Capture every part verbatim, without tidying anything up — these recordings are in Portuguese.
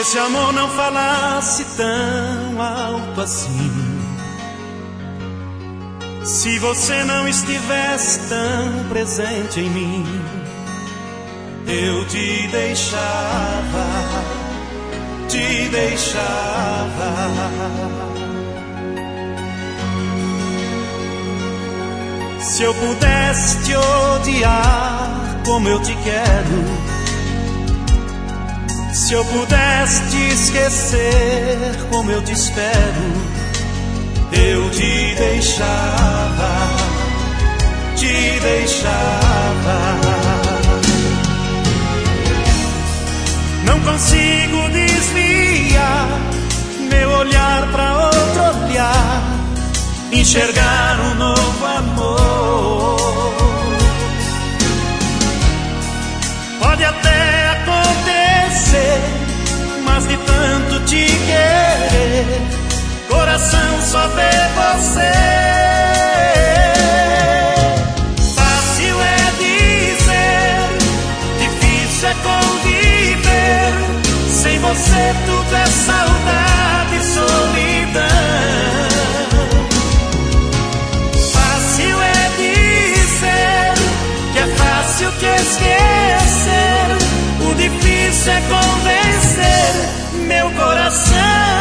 esse amor não falasse tão alto assim, se você não estivesse tão presente em mim, eu te deixava, te deixava. Se eu pudesse te odiar como eu te quero, se eu pudesse te esquecer como eu te espero, eu te deixava, te deixava. Não consigo desviar meu olhar pra outro olhar, enxergar um novo amor. Pode até acontecer, mas de tanto te querer, coração só vê você. Fácil é dizer, difícil é conviver, sem você tudo é saudade e solidão. Fácil é dizer que é fácil te esquecer, o difícil é convencer meu coração.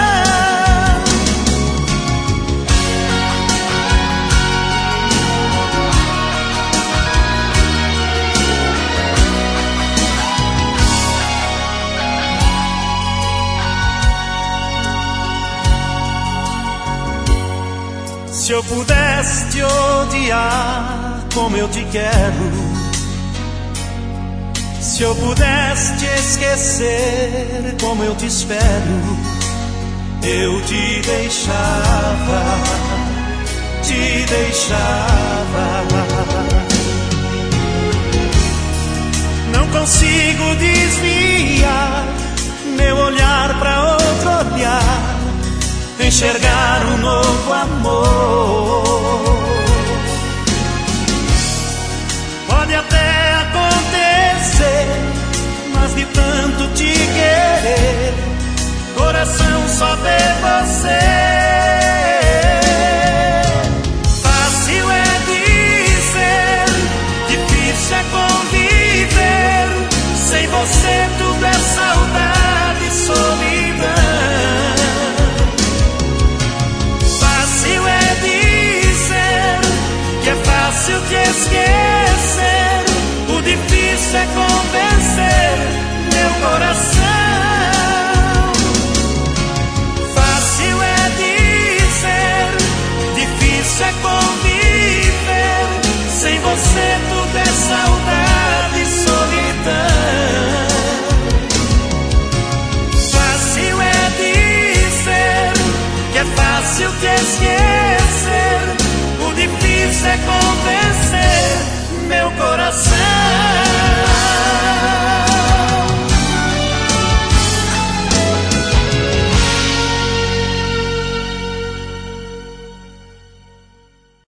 Se eu pudesse te odiar como eu te quero, se eu pudesse te esquecer como eu te espero, eu te deixava, te deixava. Não consigo desviar meu olhar pra outro olhar, enxergar um novo amor. Pode até acontecer, mas de tanto te querer,